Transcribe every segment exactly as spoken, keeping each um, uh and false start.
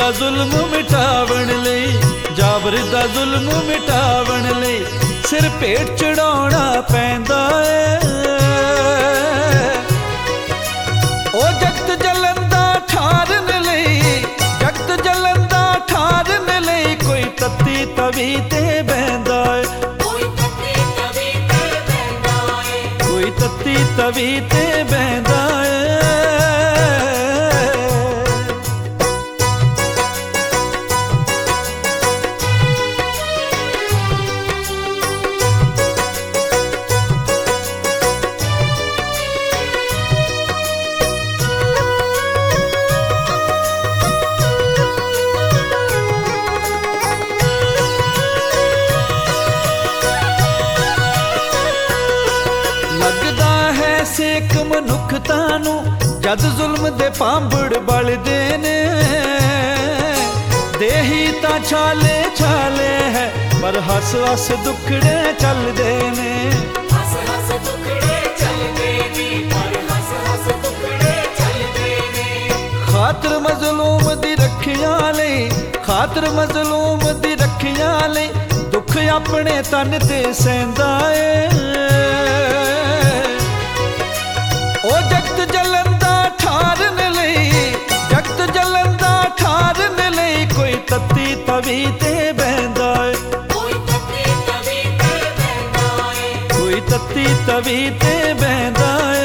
दा जुल्म मिटावण लई, जाबर दा जुल्म मिटावण लई सिर भेट चढ़ाउणा पैंदा है। ओ जगत जलन दा ठारन लई, जगत जलन दा ठारन लई कोई तत्ती तवी ते बहंदा है, कोई तत्ती तवी ते बहंदा है, कोई तत्ती तवी ते बहंदा है। लगदा है सेक मनुखता नू जद जुल्म दे पांबड़ बलदे ने, देही तां छाले छाले है पर हस हस दुखड़े चलदे ने, हस हस दुखड़े चलदे ने, पर हस हस दुखड़े चलदे ने। खातर मजलूम दी रखिया लई, खातर मजलूम दी रखिया लई दुख अपने तन ते सहंदा है। ओ जगत जलन दा ठारन लई, जगत जलन दा ठारन लई कोई तत्ती तवी ते बहंदा है, कोई तत्ती तवी ते बहंदा है, कोई तत्ती तवी ते बहंदा है।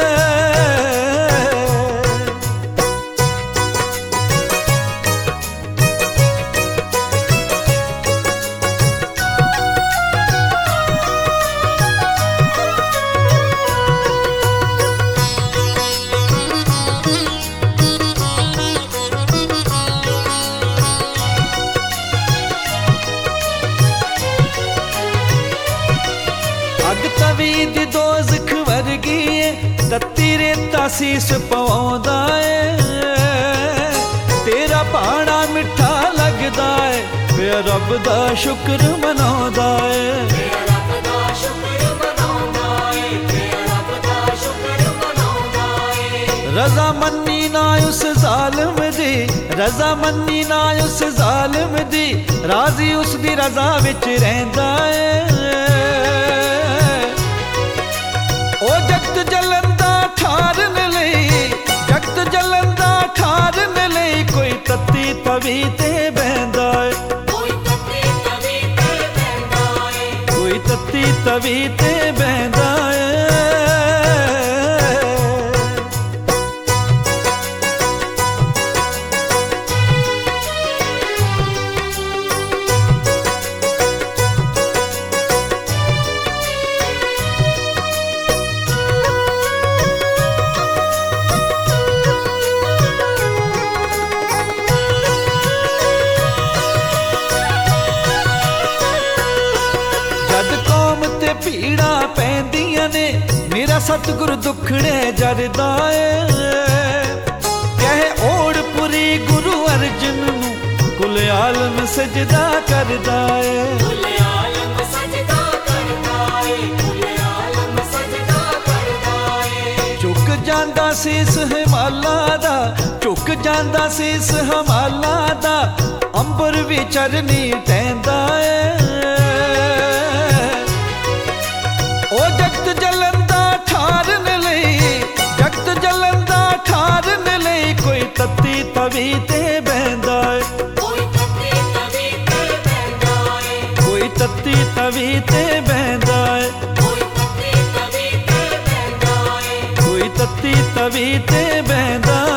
अग तवी दी दोज़ख वर्गी है, तत्ती रेता सीस पवाउंदा है, तेरा भाणा मिठा लगदा है फिर रब दा शुक्र मनाउंदा है, फिर रब दा शुक्र मनाउंदा है, फिर रब दा शुक्र मनाउंदा है। रज़ा मन्नी ना उस ज़ालिम दी, रज़ा मन्नी ना उस ज़ालिम दी, राज़ी उस दी रज़ा विच रहिंदा है। ओ जगत जलन दा ठारन लई, जगत जलन दा ठारन लई कोई तत्ती तवी ते बहंदा है, कोई तत्ती तवी ते बहंदा है, कोई तत्ती तवी ते बहंदा है। भीड़ा पैंदियां ने मेरा सतगुर दुखड़े जरदा है, कहे ओड़ पुरी गुरु अर्जन नू कुल आलम सजदा करदा है, कुल आलम सजदा करदा है, कुल आलम सजदा करदा है। झुक जांदा सीस हिमाला दा, झुक जांदा सीस हिमाला दा, अंबर भी चरनी टहंदा है। ओ जगत जलन दा ठारन लई, जगत जलन दा ठारन लई कोई तत्ती तवी ते बहंदा है, कोई तत्ती तवी ते बहंदा है, कोई तत्ती तवी ते बहंदा है, कोई तत्ती तवी ते बहंदा है, कोई तत्ती तवी ते बहंदा है।